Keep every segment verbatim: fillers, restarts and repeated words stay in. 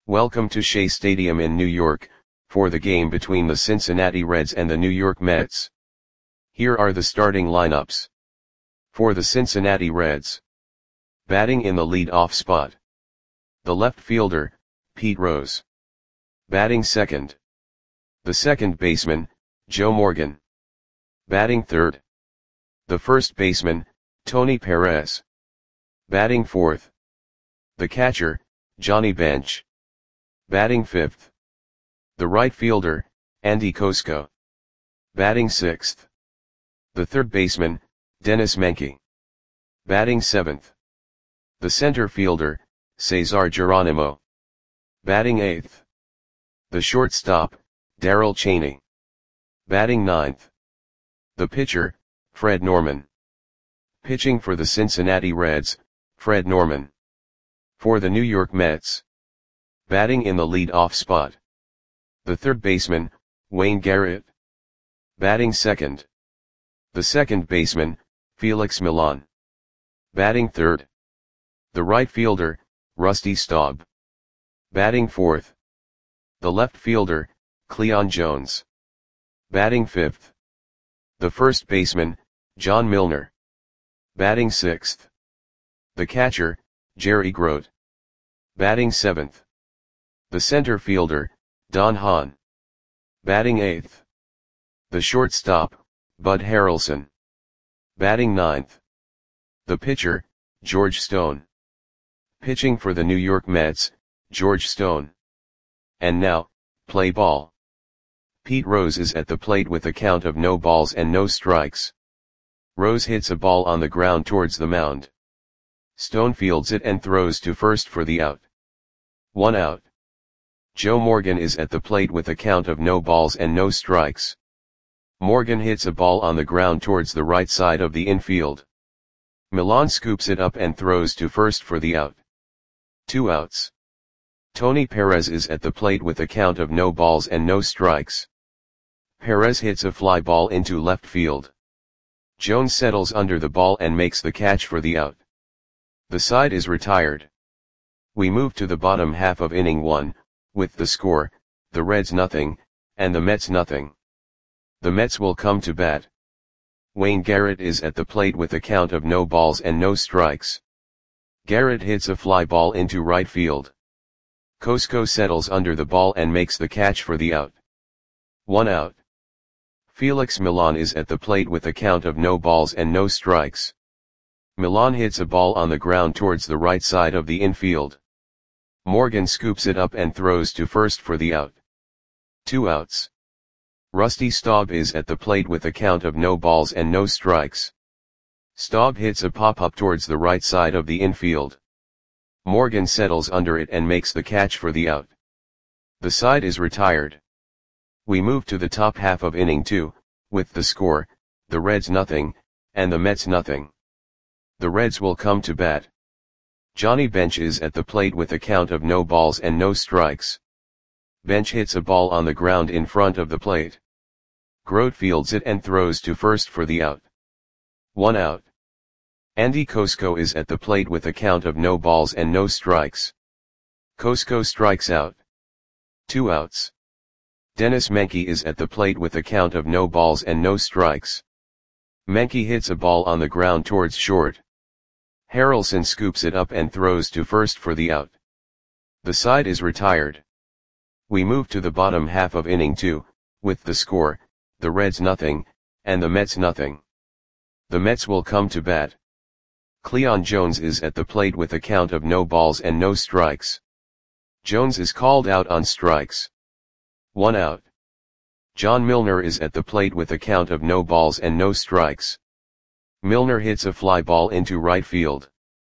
Welcome to Shea Stadium in New York, for the game between the Cincinnati Reds and the New York Mets. Here are the starting lineups. For the Cincinnati Reds. Batting in the lead-off spot. The left fielder, Pete Rose. Batting second. The second baseman, Joe Morgan. Batting third. The first baseman, Tony Perez. Batting fourth. The catcher, Johnny Bench. Batting fifth. The right fielder, Andy Kosko. Batting sixth. The third baseman, Dennis Menke. Batting seventh. The center fielder, Cesar Geronimo. Batting eighth. The shortstop, Darrell Chaney. Batting ninth. The pitcher, Fred Norman. Pitching for the Cincinnati Reds, Fred Norman. For the New York Mets. Batting in the lead-off spot. The third baseman, Wayne Garrett. Batting second. The second baseman, Felix Millan. Batting third. The right fielder, Rusty Staub. Batting fourth. The left fielder, Cleon Jones. Batting fifth. The first baseman, John Milner. Batting sixth. The catcher, Jerry Grote. Batting seventh. The center fielder, Don Hahn. Batting eighth. The shortstop, Bud Harrelson. Batting ninth. The pitcher, George Stone. Pitching for the New York Mets, George Stone. And now, play ball. Pete Rose is at the plate with a count of no balls and no strikes. Rose hits a ball on the ground towards the mound. Stone fields it and throws to first for the out. One out. Joe Morgan is at the plate with a count of no balls and no strikes. Morgan hits a ball on the ground towards the right side of the infield. Millan scoops it up and throws to first for the out. Two outs. Tony Perez is at the plate with a count of no balls and no strikes. Perez hits a fly ball into left field. Jones settles under the ball and makes the catch for the out. The side is retired. We move to the bottom half of inning one, with the score, the Reds nothing, and the Mets nothing. The Mets will come to bat. Wayne Garrett is at the plate with a count of no balls and no strikes. Garrett hits a fly ball into right field. Kosko settles under the ball and makes the catch for the out. One out. Felix Millan is at the plate with a count of no balls and no strikes. Millan hits a ball on the ground towards the right side of the infield. Morgan scoops it up and throws to first for the out. Two outs. Rusty Staub is at the plate with a count of no balls and no strikes. Staub hits a pop-up towards the right side of the infield. Morgan settles under it and makes the catch for the out. The side is retired. We move to the top half of inning two, with the score, the Reds nothing, and the Mets nothing. The Reds will come to bat. Johnny Bench is at the plate with a count of no balls and no strikes. Bench hits a ball on the ground in front of the plate. Grote fields it and throws to first for the out. One out. Andy Kosko is at the plate with a count of no balls and no strikes. Kosko strikes out. Two outs. Dennis Menke is at the plate with a count of no balls and no strikes. Menke hits a ball on the ground towards short. Harrelson scoops it up and throws to first for the out. The side is retired. We move to the bottom half of inning two, with the score, the Reds nothing, and the Mets nothing. The Mets will come to bat. Cleon Jones is at the plate with a count of no balls and no strikes. Jones is called out on strikes. One out. John Milner is at the plate with a count of no balls and no strikes. Milner hits a fly ball into right field.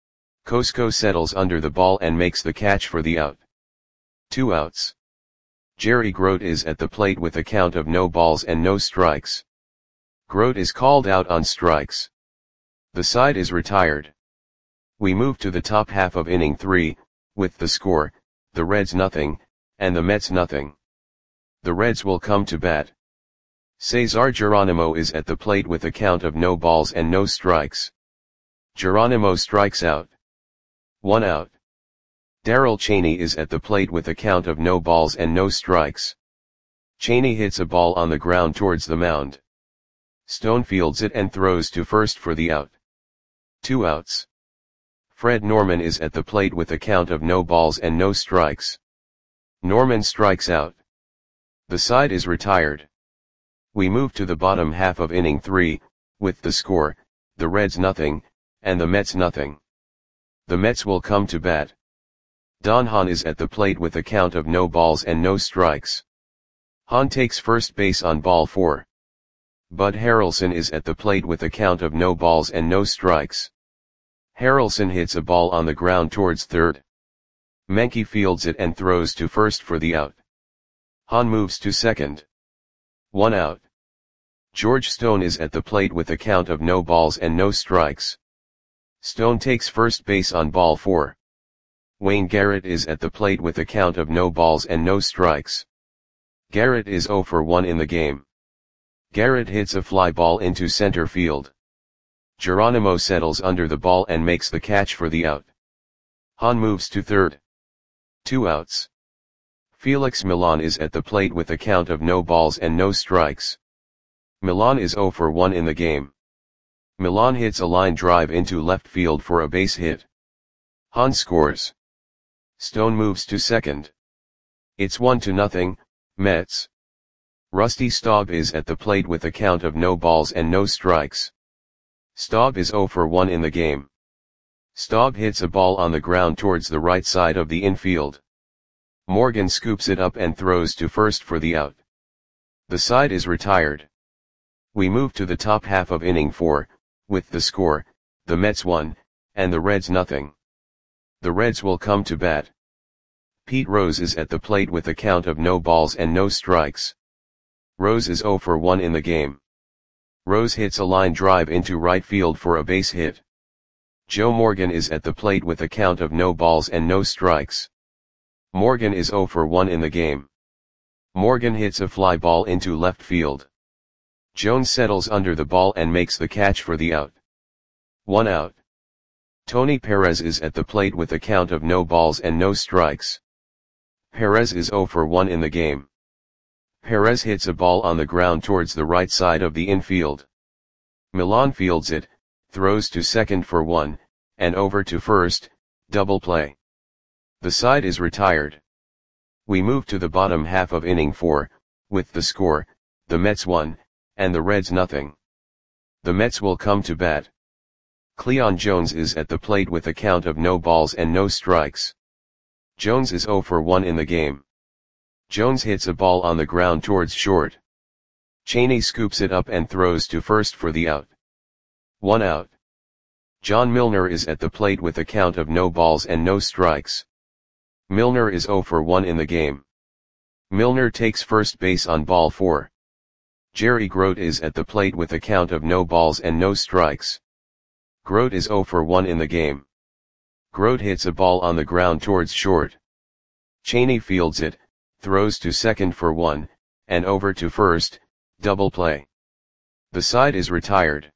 Kosko settles under the ball and makes the catch for the out. Two outs. Jerry Grote is at the plate with a count of no balls and no strikes. Grote is called out on strikes. The side is retired. We move to the top half of inning three, with the score, the Reds nothing, and the Mets nothing. The Reds will come to bat. Cesar Geronimo is at the plate with a count of no balls and no strikes. Geronimo strikes out. One out. Darrell Chaney is at the plate with a count of no balls and no strikes. Chaney hits a ball on the ground towards the mound. Stone fields it and throws to first for the out. Two outs. Fred Norman is at the plate with a count of no balls and no strikes. Norman strikes out. The side is retired. We move to the bottom half of inning three, with the score, the Reds nothing, and the Mets nothing. The Mets will come to bat. Don Hahn is at the plate with a count of no balls and no strikes. Hahn takes first base on ball four. Bud Harrelson is at the plate with a count of no balls and no strikes. Harrelson hits a ball on the ground towards third. Menke fields it and throws to first for the out. Hahn moves to second. One out. George Stone is at the plate with a count of no balls and no strikes. Stone takes first base on ball four. Wayne Garrett is at the plate with a count of no balls and no strikes. Garrett is zero for one in the game. Garrett hits a fly ball into center field. Geronimo settles under the ball and makes the catch for the out. Hahn moves to third. Two outs. Felix Millan is at the plate with a count of no balls and no strikes. Millan is zero for one in the game. Millan hits a line drive into left field for a base hit. Hahn scores. Stone moves to second. It's one to nothing, Mets. Rusty Staub is at the plate with a count of no balls and no strikes. Staub is zero for one in the game. Staub hits a ball on the ground towards the right side of the infield. Morgan scoops it up and throws to first for the out. The side is retired. We move to the top half of inning four, with the score, the Mets one, and the Reds nothing. The Reds will come to bat. Pete Rose is at the plate with a count of no balls and no strikes. Rose is zero for one in the game. Rose hits a line drive into right field for a base hit. Joe Morgan is at the plate with a count of no balls and no strikes. Morgan is zero for one in the game. Morgan hits a fly ball into left field. Jones settles under the ball and makes the catch for the out. One out. Tony Perez is at the plate with a count of no balls and no strikes. Perez is zero for one in the game. Perez hits a ball on the ground towards the right side of the infield. Millan fields it, throws to second for one, and over to first, double play. The side is retired. We move to the bottom half of inning four, with the score, the Mets one, and the Reds nothing. The Mets will come to bat. Cleon Jones is at the plate with a count of no balls and no strikes. Jones is zero for one in the game. Jones hits a ball on the ground towards short. Chaney scoops it up and throws to first for the out. One out. John Milner is at the plate with a count of no balls and no strikes. Milner is zero for one in the game. Milner takes first base on ball four. Jerry Grote is at the plate with a count of no balls and no strikes. Grote is zero for one in the game. Grote hits a ball on the ground towards short. Chaney fields it, throws to second for one, and over to first, double play. The side is retired.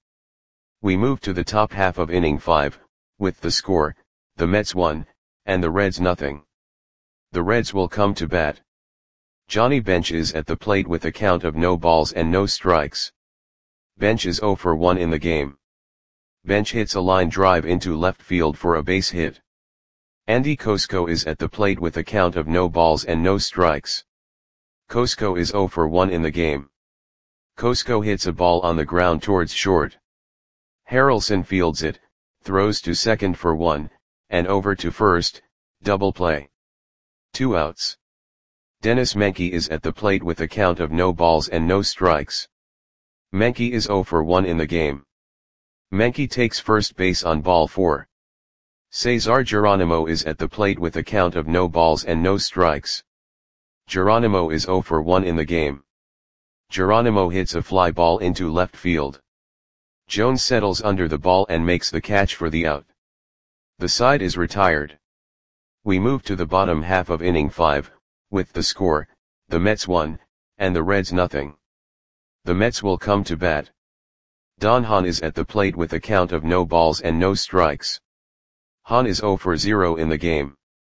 We move to the top half of inning five, with the score, the Mets one, and the Reds nothing. The Reds will come to bat. Johnny Bench is at the plate with a count of no balls and no strikes. Bench is zero for one in the game. Bench hits a line drive into left field for a base hit. Andy Kosko is at the plate with a count of no balls and no strikes. Kosko is zero for one in the game. Kosko hits a ball on the ground towards short. Harrelson fields it, throws to second for one, and over to first, double play. Two outs. Dennis Menke is at the plate with a count of no balls and no strikes. Menke is zero for one in the game. Menke takes first base on ball four. Cesar Geronimo is at the plate with a count of no balls and no strikes. Geronimo is zero for one in the game. Geronimo hits a fly ball into left field. Jones settles under the ball and makes the catch for the out. The side is retired. We move to the bottom half of inning five, with the score, the Mets one, and the Reds nothing. The Mets will come to bat. Don Hahn is at the plate with a count of no balls and no strikes. Hahn is zero for zero in the game.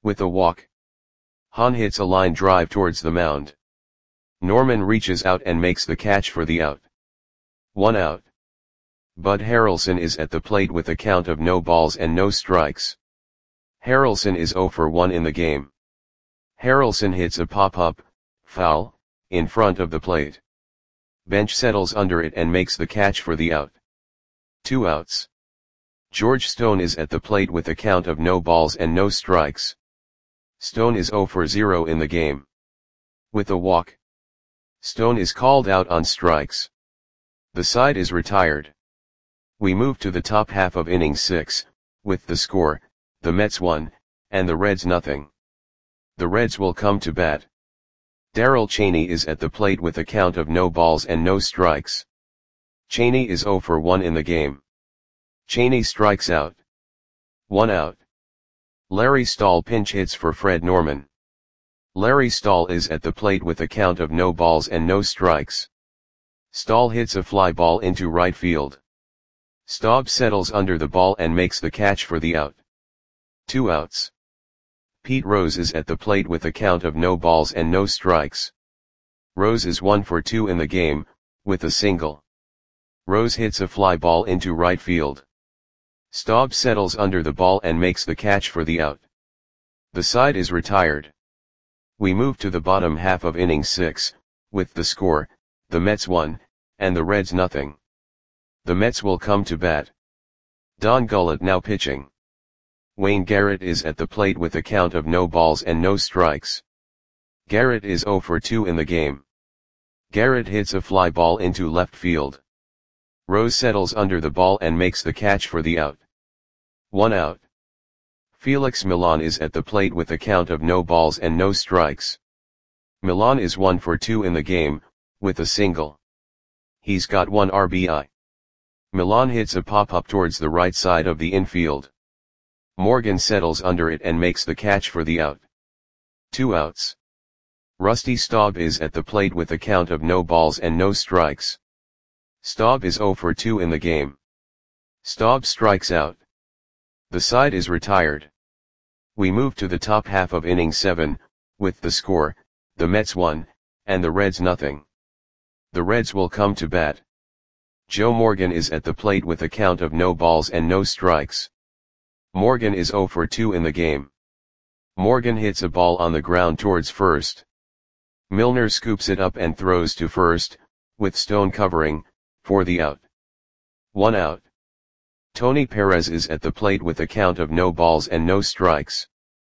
With a walk, Hahn hits a line drive towards the mound. Norman reaches out and makes the catch for the out. One out. Bud Harrelson is at the plate with a count of no balls and no strikes. Harrelson is zero for one in the game. Harrelson hits a pop-up, foul, in front of the plate. Bench settles under it and makes the catch for the out. Two outs. George Stone is at the plate with a count of no balls and no strikes. Stone is zero for zero in the game. With a walk, Stone is called out on strikes. The side is retired. We move to the top half of inning six, with the score, the Mets one, and the Reds nothing. The Reds will come to bat. Darrell Chaney is at the plate with a count of no balls and no strikes. Chaney is zero for one in the game. Chaney strikes out. One out. Larry Stahl pinch hits for Fred Norman. Larry Stahl is at the plate with a count of no balls and no strikes. Stahl hits a fly ball into right field. Staub settles under the ball and makes the catch for the out. Two outs. Pete Rose is at the plate with a count of no balls and no strikes. Rose is one for two in the game, with a single. Rose hits a fly ball into right field. Staub settles under the ball and makes the catch for the out. The side is retired. We move to the bottom half of inning six, with the score, the Mets one, and the Reds nothing. The Mets will come to bat. Don Gullett now pitching. Wayne Garrett is at the plate with a count of no balls and no strikes. Garrett is zero for two in the game. Garrett hits a fly ball into left field. Rose settles under the ball and makes the catch for the out. One out. Felix Millan is at the plate with a count of no balls and no strikes. Millan is one for two in the game, with a single. He's got one R B I. Millan hits a pop-up towards the right side of the infield. Morgan settles under it and makes the catch for the out. Two outs. Rusty Staub is at the plate with a count of no balls and no strikes. Staub is zero for two in the game. Staub strikes out. The side is retired. We move to the top half of inning seven, with the score, the Mets one, and the Reds nothing. The Reds will come to bat. Joe Morgan is at the plate with a count of no balls and no strikes. Morgan is zero for two in the game. Morgan hits a ball on the ground towards first. Milner scoops it up and throws to first, with Stone covering, for the out. One out. Tony Perez is at the plate with a count of no balls and no strikes.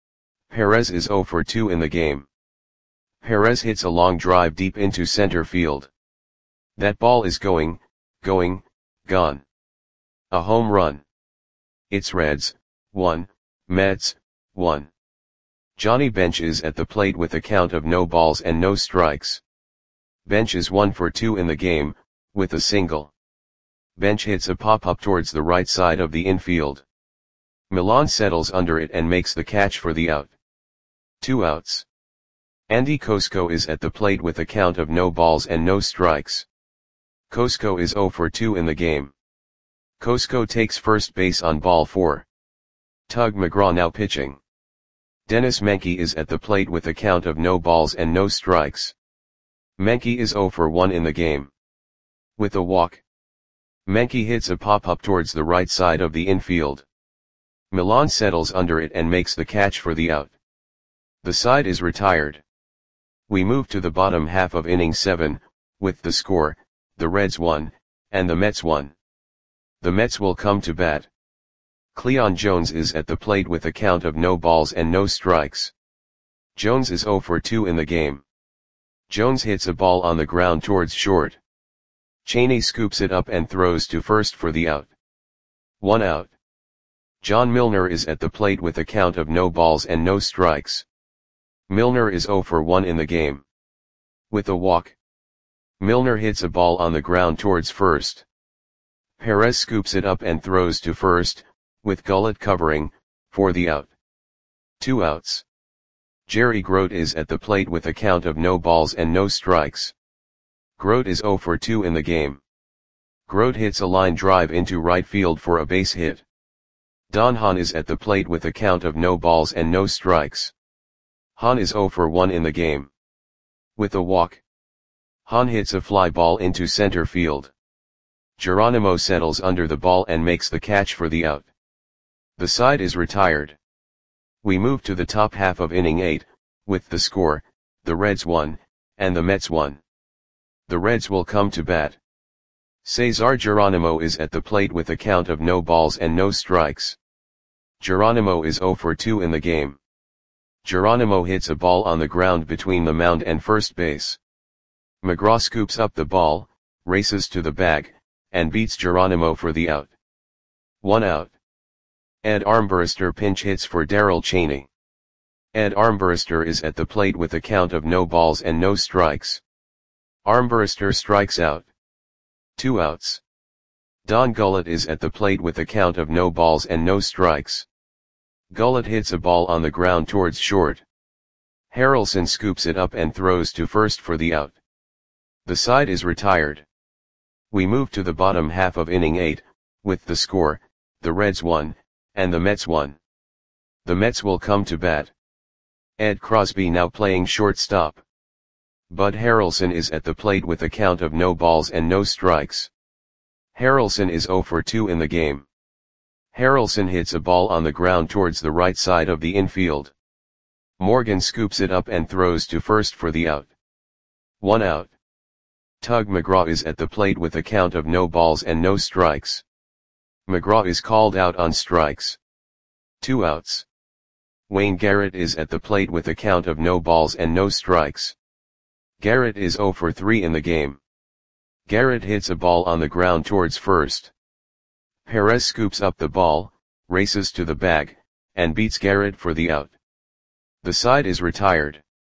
Perez is zero for two in the game. Perez hits a long drive deep into center field. That ball is going, going, gone. A home run. It's Reds, one, Mets, one. Johnny Bench is at the plate with a count of no balls and no strikes. Bench is one for two in the game, with a single. Bench hits a pop-up towards the right side of the infield. Millan settles under it and makes the catch for the out. Two outs. Andy Kosko is at the plate with a count of no balls and no strikes. Kosko is zero for two in the game. Kosko takes first base on ball four. Tug McGraw now pitching. Dennis Menke is at the plate with a count of no balls and no strikes. Menke is zero for one in the game. With a walk, Menke hits a pop-up towards the right side of the infield. Millan settles under it and makes the catch for the out. The side is retired. We move to the bottom half of inning seven, with the score, the Reds one, and the Mets one. The Mets will come to bat. Cleon Jones is at the plate with a count of no balls and no strikes. Jones is zero for two in the game. Jones hits a ball on the ground towards short. Chaney scoops it up and throws to first for the out. One out. John Milner is at the plate with a count of no balls and no strikes. Milner is zero for one in the game. With a walk, Milner hits a ball on the ground towards first. Perez scoops it up and throws to first, with Gullett covering, for the out. Two outs. Jerry Grote is at the plate with a count of no balls and no strikes. Grote is zero for two in the game. Grote hits a line drive into right field for a base hit. Don Hahn is at the plate with a count of no balls and no strikes. Hahn is zero for one in the game. With a walk, Hahn hits a fly ball into center field. Geronimo settles under the ball and makes the catch for the out. The side is retired. We move to the top half of inning eight, with the score, the Reds won, and the Mets won. The Reds will come to bat. Cesar Geronimo is at the plate with a count of no balls and no strikes. Geronimo is zero for two in the game. Geronimo hits a ball on the ground between the mound and first base. McGraw scoops up the ball, races to the bag, and beats Geronimo for the out. One out. Ed Armbruster pinch hits for Darrell Chaney. Ed Armbruster is at the plate with a count of no balls and no strikes. Armbruster strikes out. Two outs. Don Gullett is at the plate with a count of no balls and no strikes. Gullett hits a ball on the ground towards short. Harrelson scoops it up and throws to first for the out. The side is retired. We move to the bottom half of inning eight, with the score, the Reds won, and the Mets won. The Mets will come to bat. Ed Crosby now playing shortstop. Bud Harrelson is at the plate with a count of no balls and no strikes. Harrelson is zero for two in the game. Harrelson hits a ball on the ground towards the right side of the infield. Morgan scoops it up and throws to first for the out. One out. Tug McGraw is at the plate with a count of no balls and no strikes. McGraw is called out on strikes. Two outs. Wayne Garrett is at the plate with a count of no balls and no strikes. Garrett is zero for three in the game. Garrett hits a ball on the ground towards first. Perez scoops up the ball, races to the bag, and beats Garrett for the out. The side is retired.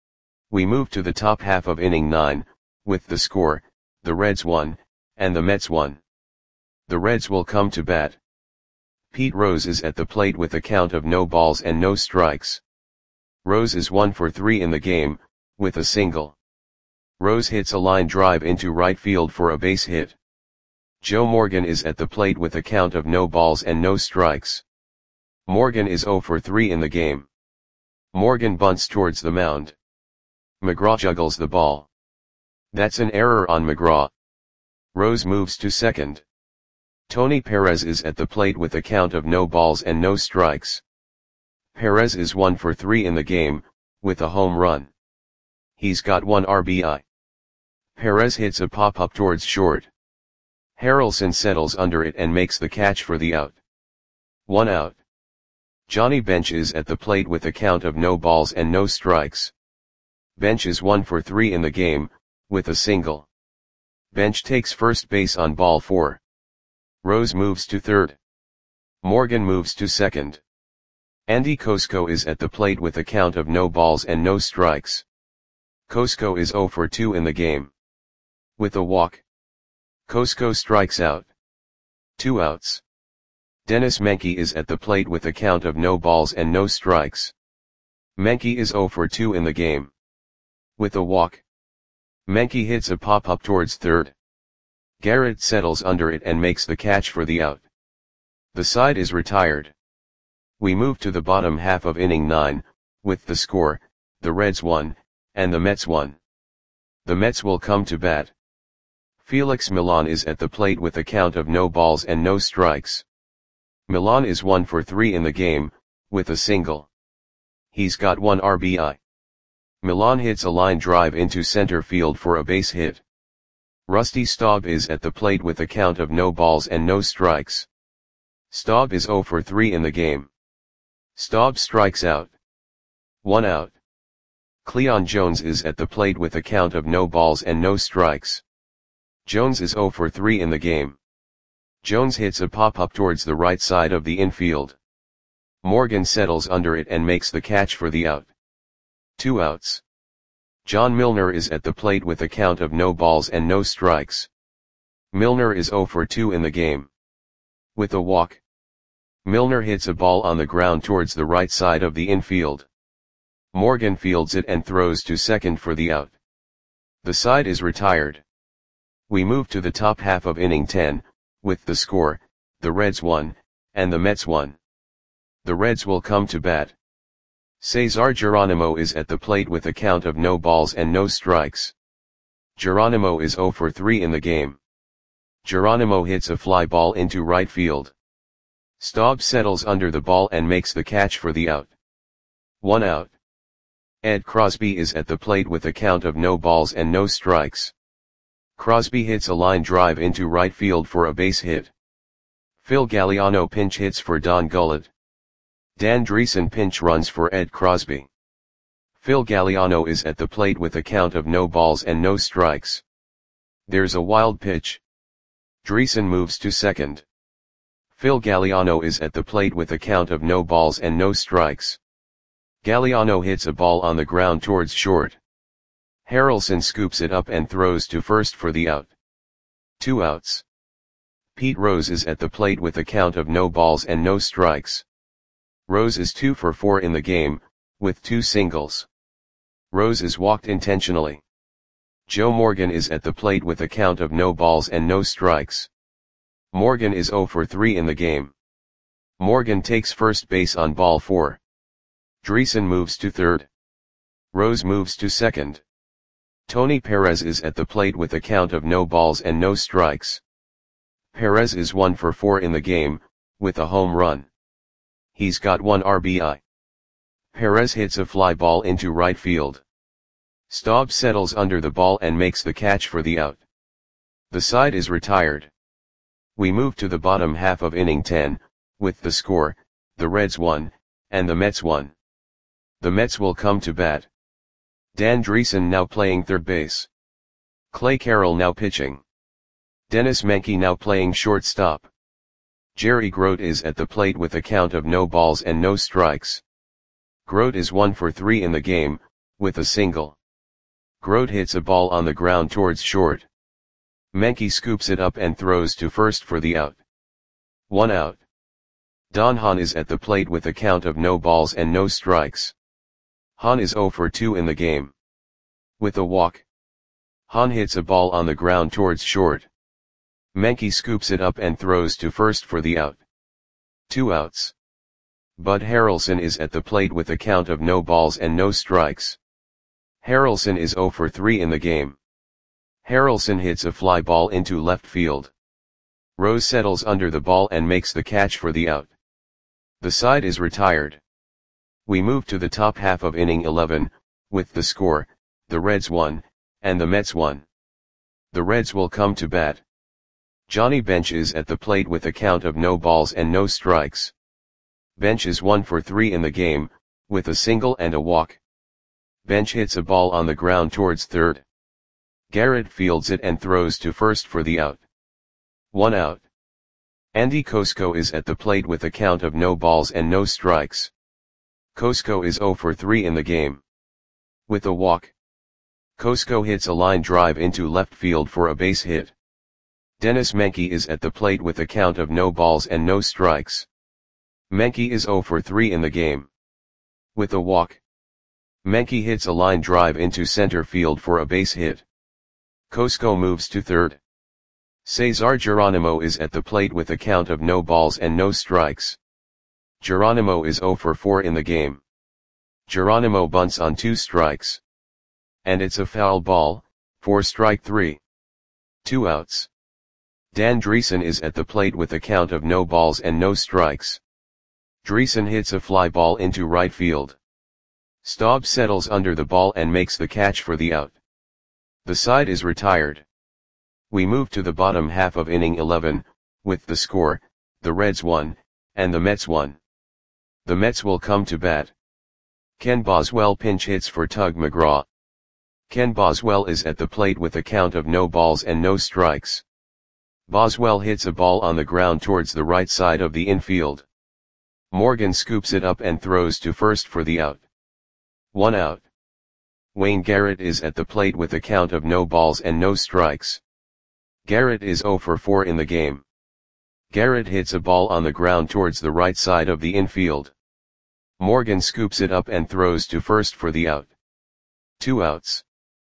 We move to the top half of inning nine, with the score, the Reds won, and the Mets won. The Reds will come to bat. Pete Rose is at the plate with a count of no balls and no strikes. Rose is one for three in the game, with a single. Rose hits a line drive into right field for a base hit. Joe Morgan is at the plate with a count of no balls and no strikes. Morgan is zero for three in the game. Morgan bunts towards the mound. McGraw juggles the ball. That's an error on McGraw. Rose moves to second. Tony Perez is at the plate with a count of no balls and no strikes. Perez is one for three in the game, with a home run. He's got one R B I. Perez hits a pop-up towards short. Harrelson settles under it and makes the catch for the out. One out. Johnny Bench is at the plate with a count of no balls and no strikes. Bench is one for three in the game, with a single. Bench takes first base on ball four. Rose moves to third. Morgan moves to second. Andy Cosco is at the plate with a count of no balls and no strikes. Cosco is zero for two in the game. With a walk, Cosco strikes out. Two outs. Dennis Menke is at the plate with a count of no balls and no strikes. Menke is zero for two in the game. With a walk, Menke hits a pop-up towards third. Garrett settles under it and makes the catch for the out. The side is retired. We move to the bottom half of inning nine, with the score, the Reds won, and the Mets won. The Mets will come to bat. Felix Millan is at the plate with a count of no balls and no strikes. Millan is one for three in the game, with a single. He's got one R B I. Millan hits a line drive into center field for a base hit. Rusty Staub is at the plate with a count of no balls and no strikes. Staub is zero for three in the game. Staub strikes out. One out. Cleon Jones is at the plate with a count of no balls and no strikes. Jones is zero for three in the game. Jones hits a pop-up towards the right side of the infield. Morgan settles under it and makes the catch for the out. Two outs. John Milner is at the plate with a count of no balls and no strikes. Milner is zero for two in the game. With a walk, Milner hits a ball on the ground towards the right side of the infield. Morgan fields it and throws to second for the out. The side is retired. We move to the top half of inning ten, with the score, the Reds won, and the Mets won. The Reds will come to bat. Cesar Geronimo is at the plate with a count of no balls and no strikes. Geronimo is zero for three in the game. Geronimo hits a fly ball into right field. Staub settles under the ball and makes the catch for the out. One out. Ed Crosby is at the plate with a count of no balls and no strikes. Crosby hits a line drive into right field for a base hit. Phil Galliano pinch hits for Don Gullett. Dan Driessen pinch runs for Ed Crosby. Phil Galliano is at the plate with a count of no balls and no strikes. There's a wild pitch. Driessen moves to second. Phil Galliano is at the plate with a count of no balls and no strikes. Galliano hits a ball on the ground towards short. Harrelson scoops it up and throws to first for the out. Two outs. Pete Rose is at the plate with a count of no balls and no strikes. Rose is two for four in the game, with two singles. Rose is walked intentionally. Joe Morgan is at the plate with a count of no balls and no strikes. Morgan is zero for three in the game. Morgan takes first base on ball four. Driessen moves to third. Rose moves to second. Tony Perez is at the plate with a count of no balls and no strikes. Perez is one for four in the game, with a home run. He's got one R B I. Perez hits a fly ball into right field. Staub settles under the ball and makes the catch for the out. The side is retired. We move to the bottom half of inning ten, with the score, the Reds won, and the Mets won. The Mets will come to bat. Dan Driessen now playing third base. Clay Carroll now pitching. Dennis Menke now playing shortstop. Jerry Grote is at the plate with a count of no balls and no strikes. Grote is one for three in the game, with a single. Grote hits a ball on the ground towards short. Menke scoops it up and throws to first for the out. One out. Don Hahn is at the plate with a count of no balls and no strikes. Hahn is zero for two in the game. With a walk. Hahn hits a ball on the ground towards short. Menke scoops it up and throws to first for the out. Two outs. Bud Harrelson is at the plate with a count of no balls and no strikes. Harrelson is zero for three in the game. Harrelson hits a fly ball into left field. Rose settles under the ball and makes the catch for the out. The side is retired. We move to the top half of inning eleven, with the score, the Reds won, and the Mets won. The Reds will come to bat. Johnny Bench is at the plate with a count of no balls and no strikes. Bench is one for three in the game, with a single and a walk. Bench hits a ball on the ground towards third. Garrett fields it and throws to first for the out. One out. Andy Kosko is at the plate with a count of no balls and no strikes. Kosko is zero for three in the game. With a walk. Kosko hits a line drive into left field for a base hit. Dennis Menke is at the plate with a count of no balls and no strikes. Menke is zero for three in the game. With a walk. Menke hits a line drive into center field for a base hit. Kosko moves to third. Cesar Geronimo is at the plate with a count of no balls and no strikes. Geronimo is zero for four in the game. Geronimo bunts on two strikes. And it's a foul ball, for strike three. Two outs. Dan Driessen is at the plate with a count of no balls and no strikes. Driessen hits a fly ball into right field. Staub settles under the ball and makes the catch for the out. The side is retired. We move to the bottom half of inning eleven, with the score, the Reds won, and the Mets won. The Mets will come to bat. Ken Boswell pinch hits for Tug McGraw. Ken Boswell is at the plate with a count of no balls and no strikes. Boswell hits a ball on the ground towards the right side of the infield. Morgan scoops it up and throws to first for the out. One out. Wayne Garrett is at the plate with a count of no balls and no strikes. Garrett is zero for four in the game. Garrett hits a ball on the ground towards the right side of the infield. Morgan scoops it up and throws to first for the out. Two outs.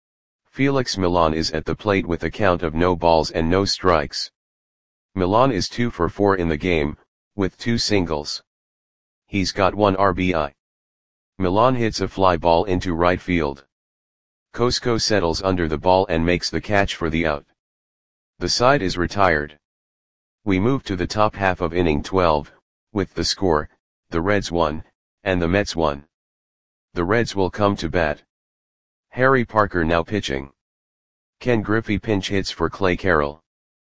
Felix Millan is at the plate with a count of no balls and no strikes. Millan is two for four in the game, with two singles. He's got one R B I. Milan hits a fly ball into right field. Cosco settles under the ball and makes the catch for the out. The side is retired. We move to the top half of inning twelve, with the score, the Reds won, and the Mets won. The Reds will come to bat. Harry Parker now pitching. Ken Griffey pinch hits for Clay Carroll.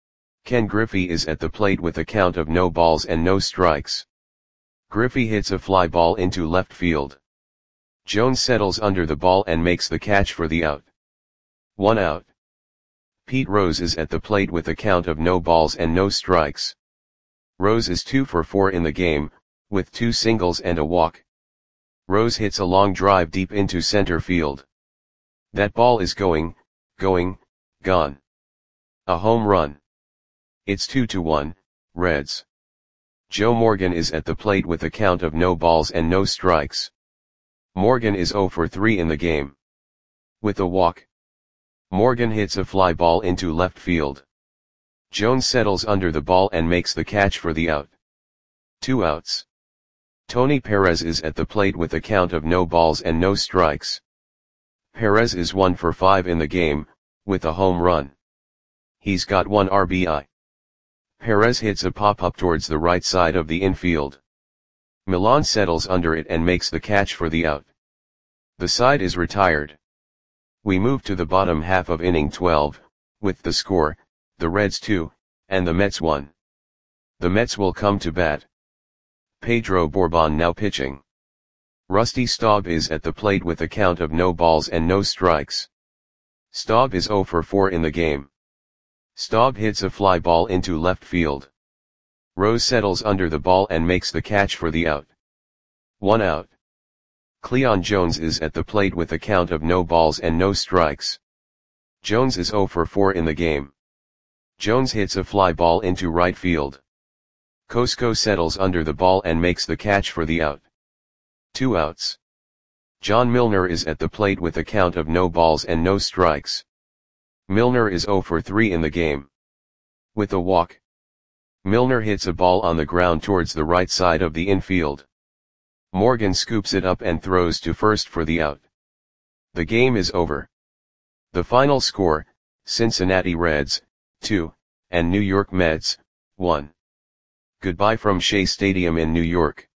Ken Griffey is at the plate with a count of no balls and no strikes. Griffey hits a fly ball into left field. Jones settles under the ball and makes the catch for the out. One out. Pete Rose is at the plate with a count of no balls and no strikes. Rose is two for four in the game, with two singles and a walk. Rose hits a long drive deep into center field. That ball is going, going, gone. A home run. It's two to one, Reds. Joe Morgan is at the plate with a count of no balls and no strikes. Morgan is zero for three in the game. With a walk. Morgan hits a fly ball into left field. Jones settles under the ball and makes the catch for the out. Two outs. Tony Perez is at the plate with a count of no balls and no strikes. Perez is one for five in the game, with a home run. He's got one R B I. Perez hits a pop-up towards the right side of the infield. Milan settles under it and makes the catch for the out. The side is retired. We move to the bottom half of inning twelve, with the score, the Reds two, and the Mets one. The Mets will come to bat. Pedro Borbon now pitching. Rusty Staub is at the plate with a count of no balls and no strikes. Staub is zero for four in the game. Staub hits a fly ball into left field. Rose settles under the ball and makes the catch for the out. One out. Cleon Jones is at the plate with a count of no balls and no strikes. Jones is zero for four in the game. Jones hits a fly ball into right field. Cosco settles under the ball and makes the catch for the out. Two outs. John Milner is at the plate with a count of no balls and no strikes. Milner is zero for three in the game. With a walk. Milner hits a ball on the ground towards the right side of the infield. Morgan scoops it up and throws to first for the out. The game is over. The final score, Cincinnati Reds, two, and New York Mets, one. Goodbye from Shea Stadium in New York.